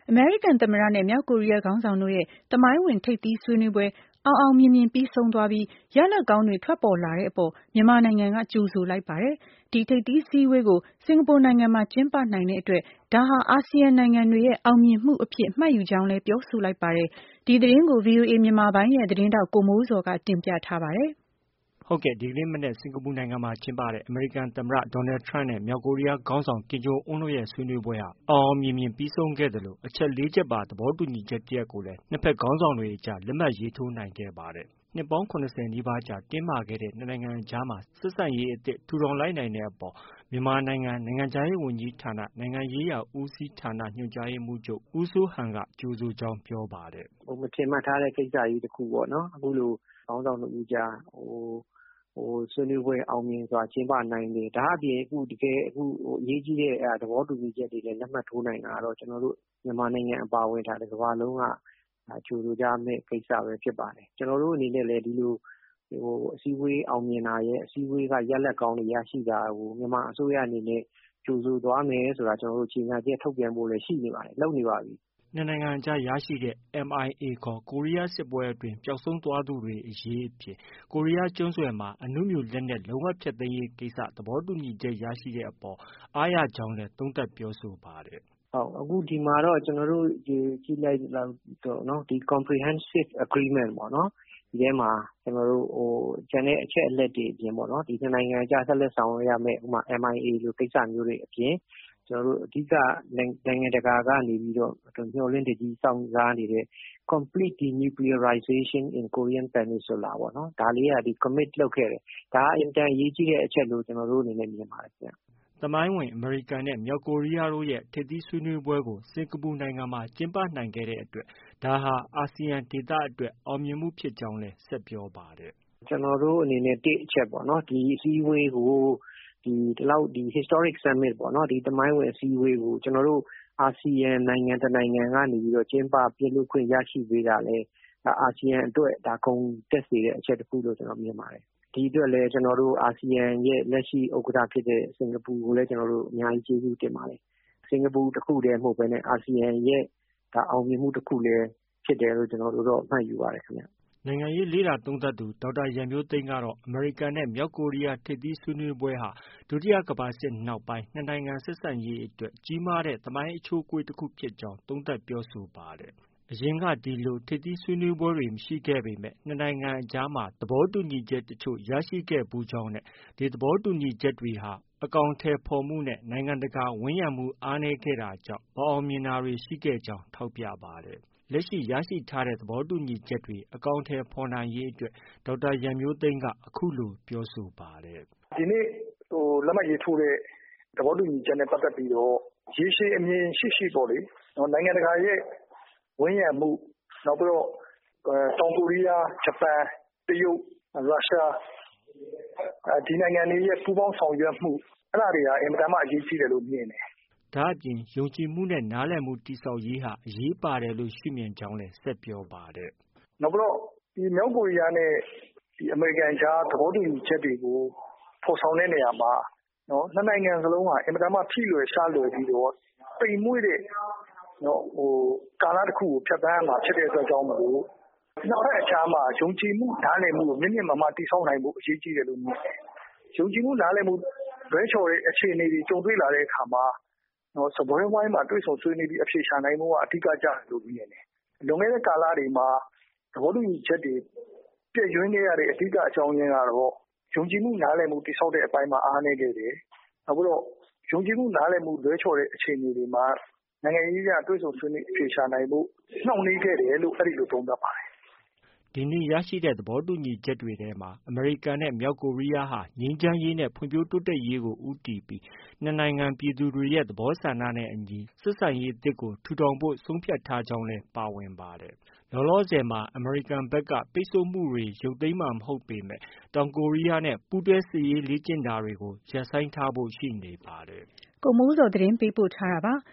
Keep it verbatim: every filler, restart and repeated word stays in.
အမေရိကန်သမ္မတနဲ့မြောက်ကိုရီးယားခေါင်းဆောင်တို့ရဲ့သမိုင်းဝင်ထိပ်သီးဆွေးနွေးပွဲအောင်အောင်မြင်မြင်ပြီးဆုံးသွားပြီးရလဒ်ကောင်းတွေထွက်ပေါ်လာတဲ့အပေါ်မြန်မာနိုင်ငံကကြိုဆိုလိုက်ပါတယ်။ဒီထိပ်သီးစည်းဝေးကိုစင်ကာပူနိုင်ငံမှာကျင်းပနိုင်တဲ့အတွက်ဒါဟာအာဆီယံနိုင်ငံတွေရဲ့အောင်မြင်မှုအဖြစ်မှတ်ယူကြောင်းလည်းပြောဆိုလိုက်ပါတယ်။ဒီသတင်းကို ဗွီအိုအေမြန်မာပိုင်းရဲ့သတင်းထောက်ကိုမိုးဇော်ကတင်ပြထားပါတယ်။ဟုတ်ကဲ့ဒီကနေ့မနက်စင်ကာပူနိုင်ငံမှာကျင်းပတဲ့အမေရိကန်သမ္မတဒေါ်နယ်ထရန့်နဲ့မြောက်ကိုရီးယားခေါင်းဆောင်ကင်ဂျုံအွန်းတို့ရဲ့ဆွေးနွေးပွဲဟာအောင်အောင်မြင်မြင်ပြီးဆုံးခဲ့သလိုအချက်လေးချက်ပါသဘောတူညီချက်တစ်ရပ်ကိုလည်းနှစ်ဖက်ခေါင်းဆောင်တွေအကြားလက်မှတ်ရေးထိုးနိုင်ခဲ့ပါတယ်။နှစ်ပေါင်း၇၀နီးပါးကြာတင်းမာခဲ့တဲ့နှစ်နိုင်ငံအကြားမှာဆက်ဆံရေးအသစ်ထူထောင်လိုက်နိုင်တဲ့အပေါ်မြန်မာနိုင်ငံနိုင်ငံခြားရေးဝန်ကြီးဌာနနိုင်ငံရေးရာဦးစီးဌာနညွှန်ကြားရေးမှူးချုပ်ဦးစိုးဟန်ကကြိုဆိုကြောင်းပြောပါတယ်။မထင်မှတ်ထားတဲ့ကိစ္စကြီးတစ်ခုပေါ့နော်။အခုလိုခေါင်းဆောင်နှစ်ဦးကြားဟိုဟိုဆွေးနွေးပွဲအောင်မြင်စွာကျင်းပနိုင်တယ်။ဒါအပြင်အခုတကယ်အခုအရေးကြီးတဲ့သဘောတူညီချက်တွေလည်းလက်မှတ်ထိုးနိုင်တာတော့ကျွန်တော်တို့မြန်မာနိုင်ငံအပါအဝင်ထားတဲ့ကမ္ဘာလုံးကကြိုဆိုကြမယ့်ကိစ္စပဲဖြစ်ပါတယ်။ကျွန်တော်တို့အနေနဲ့လည်းဒီလိုဟိုအစည်းအဝေးအောင်မြင်တာရဲ့အစည်းအဝေးကရလဒ်ကောင်းတွေရရှိတာကိုမြန်မာအစိုးရအနေနဲ့ကြိုဆိုသွားမယ်ဆိုတာကျွန်တော်တို့ချိန်ညာချက်ထုတ်ပြန်ဖို့လည်းရှိနေပါတယ်လုပ်နေပါပြီ။နှစ်နိုင်ငံအကြားရရှိတဲ့ M I A ခေါ်ကိုရီးယားစစ်ပွဲအတွင်းပျောက်ဆုံးသွားသူတွေအရေးအဖြစ်ကိုရီးယားကျွန်းဆွယ်မှာအနုမြူလက်နက်လုံးဝဖျက်သိမ်းရေးကိစ္စသဘောတူညီချက်ရရှိတဲ့အပေါ်အားရကြောင်းလည်းသုံးသပ်ပြောဆိုပါတယ်။ဟုတ်အခုဒီမှာတော့ကျွန်တော်တို့ဒီကြည့်လိုက်တော့နော်ဒီ comprehensive agreement ပေါ့နော်ဒီထဲမှာကျွန်တော်တို့ဟိုကျန်တဲ့အချက်အလက်တွေအပြင်ပေါ့နော်ဒီနှစ်နိုင်ငံအကြားဆက်လက်ဆောင်ရွက်ရမယ့်ဥပမာ M I A လိုကိစ္စမျိုးတွေအပြင်ကျွန်တော်တို့အဓိကနိုင်ငံတကာကနေပြီးတော့မျှော်လင့်တကြီးစောင့်စားနေတဲ့ complete denuclearization in Korean Peninsula ပေါ့နော်ဒါလေးကဒီ commit လုပ်ခဲ့တယ်ဒါအင်တန်အရေးကြီးတဲ့အချက်လို့ကျွန်တော်တို့အနေနဲ့မြင်ပါတယ်ခင်ဗျ။သမိုင်းဝင်အမေရိကန်နဲ့မြောက်ကိုရီးယားတို့ရဲ့ထိပ်သီးဆွေးနွေးပွဲကိုစင်ကာပူနိုင်ငံမှာကျင်းပနိုင်ခဲ့တဲ့အတွက်ဒါဟာအာဆီယံဒေသအတွက်အောင်မြင်မှုဖြစ်ကြောင်းလည်းဆက်ပြောပါတယ်။ကျွန်တော်တို့အနေနဲ့တစ်အချက်ပေါ့နော်ဒီအစည်းအဝေးကိုဒီဒီလောက်ဒီ historic summit ပေါ့နော်ဒီသမိုင်းဝင်အစည်းအဝေးကိုကျွန်တော်တို့အာဆီယံနိုင်ငံတနိုင်ငံကနေပြီးတော့ကျင်းပပြုလုပ်ခွင့်ရရှိပေးတာလဲဒါအာဆီယံအတွက်ဒါဂုဏ်တက်စေတဲ့အချက်တစ်ခုလို့ကျွန်တော်မြင်ပါတယ်။ဒီအတွက်လည်းကျွန်တော်တို့အာဆီယံရဲ့လက်ရှိဥက္ကဋ္ဌဖြစ်တဲ့စင်ကာပူကိုလည်းကျွန်တော်တို့အများကြီးကျေးဇူးတင်ပါတယ်။စင်ကာပူတစ်ခုတည်းမဟုတ်ဘဲနဲ့အာဆီယံရဲ့ဒါအောင်မြင်မှုတစ်ခုလည်းဖြစ်တယ်လို့ကျွန်တော်တို့တော့မှတ်ယူပါတယ်ခင်ဗျ။နိုင်ငံရေးလေ့လာသုံးသပ်သူဒေါက်တာရန်မျိုးသိမ်းကတော့အမေရိကန်နဲ့မြောက်ကိုရီးယားထိပ်သီးဆွေးနွေးပွဲဟာဒုတိယကမ္ဘာစစ်နောက်ပိုင်းနှစ်နိုင်ငံဆက်ဆံရေးအတွက်ကြီးမားတဲ့သမိုင်းအချိုးအကွေ့တစ်ခုဖြစ်ကြောင်းသုံးသပ်ပြောဆိုပါတယ်။အရင်ကဒီလိုထိပ်သီးဆွေးနွေးပွဲတွေမရှိခဲ့ပေမဲ့နှစ်နိုင်ငံအကြားမှာသဘောတူညီချက်တချို့ရရှိခဲ့ဖူးကြောင်းနဲ့ဒီသဘောတူညီချက်တွေဟာအကောင်အထည်ဖော်မှုနဲ့နိုင်ငံတကာဝန်ရံမှုအားနည်းခဲ့တာကြောင့်မအောင်မြင်တာတွေရှိခဲ့ကြောင်းထောက်ပြပါတယ်။လက်ရှိရရှိထားတဲ့သဘောတူညီချက်တွေအကောင်အထည်ဖော်နိုင်ရေးအတွက်ဒေါက်တာရန်မျိုးသိမ်းကအခုလိုပြောဆိုပါတယ်။ဒီနေ့ဟိုလက်မှတ်ရေးထိုးတဲ့သဘောတူညီချက်နဲ့ပတ်သက်ပြီးတော့ရေရှည်အမြင်ရှိရှိပေါ့လေနော်နိုင်ငံတကာရဲ့ဝန်ရံမှုနောက်ပြီးတော့တောင်ကိုရီးယားဂျပန်တရုတ်ရုရှားအဲဒီနိုင်ငံတွေရဲ့ပူးပေါင်းဆောင်ရွက်မှုအဲ့ဒါတွေကအင်မတန်မှအရေးကြီးတယ်လို့မြင်တယ်။ဒါအပြင်ယုံကြည်မှုနဲ့နားလည်မှုတည်ဆောက်ရေးဟာအရေးပါတယ်လို့ရှုမြင်ကြောင်းလည်းဆက်ပြောပါတယ်။နောက်ပြီးတော့ဒီမြောက်ကိုရီးယားနဲ့ဒီအမေရိကန်ကြားသဘောတူညီချက်တွေကိုဖော်ဆောင်တဲ့နေရာမှာနော်နှစ်နိုင်ငံစလုံးဟာအင်မတန်မှထိလွယ်ရှလွယ်ပြီးတော့ပိန်မွေ့တဲ့နော်ဟိုကာလတစ်ခုကိုဖြတ်သန်းရမှာဖြစ်တဲ့အတွက်ကြောင့်မလို့နှစ်ဖက်အကြားမှာယုံကြည်မှုနားလည်မှုကိုမြင့်မြင့်မားမားတည်ဆောက်နိုင်ဖို့အရေးကြီးတယ်လို့မြင်တယ်။ယုံကြည်မှုနားလည်မှုလွဲချော်တဲ့အခြေအနေတွေကြုံတွေ့လာတဲ့အခါမှာနော်စပွဲဝိုင်းမှာတွေ့ဆုံဆွေးနွေးပြီးအဖြေရှာနိုင်မှုကအဓိကကျတယ်လို့မြင်တယ်။လွန်ခဲ့တဲ့ကာလတွေမှာသဘောတူညီချက်တွေပြည့်ရွှင်းခဲ့ရတဲ့အဓိကအကြောင်းရင်းကတော့ယုံကြည်မှုနားလည်မှုတည်ဆောက်တဲ့အပိုင်းမှာအားနည်းခဲ့တယ်။နောက်ပြီးတော့ယုံကြည်မှုနားလည်မှုလွဲချော်တဲ့အခြေအနေတွေမှာနိုင်ငံရေးအရတွေ့ဆုံဆွေးနွေးအဖြေရှာနိုင်ဖို့နှောင့်နှေးခဲ့တယ်လို့အဲ့ဒီလိုသုံးသပ်ပါတယ်။ဒီနေ့ရရှိတဲ့သဘောတူညီချက်တွေထဲမှာအမေရိကန်နဲ့မြောက်ကိုရီးယားဟာငြိမ်းချမ်းရေးနဲ့ဖွံ့ဖြိုးတိုးတက်ရေးကိုဦးတည်ပြီးနှစ်နိုင်ငံပြည်သူတွေရဲ့သဘောဆန္ဒနဲ့အညီဆက်ဆံရေးအသစ်ကိုထူထောင်ဖို့ဆုံးဖြတ်ထားကြောင်းလည်းပါဝင်ပါတယ်။လောလောဆယ်မှာအမေရိကန်ဘက်ကပိတ်ဆို့မှုတွေရုပ်သိမ်းမှာမဟုတ်ပေမဲ့တောင်ကိုရီးယားနဲ့ပူးတွဲစစ်ရေးလေ့ကျင့်တာတွေကိုရပ်ဆိုင်းထားဖို့ရှိနေပါတယ်။ကိုမိုးဇော်သတင်းပေးပို့ထားတာပါ။